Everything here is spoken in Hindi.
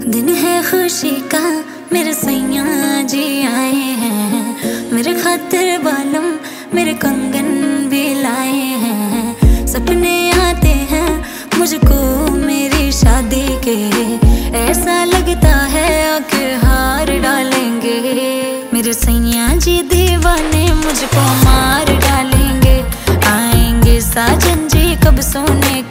दिन है खुशी का मेरे सैया जी आए हैं, मेरे खातिर बालम मेरे कंगन भी लाए हैं। सपने आते हैं मुझको मेरी शादी के, ऐसा लगता है कि हार डालेंगे। मेरे सैया जी दीवाने मुझको मार डालेंगे। आएंगे साजन जी कब सोने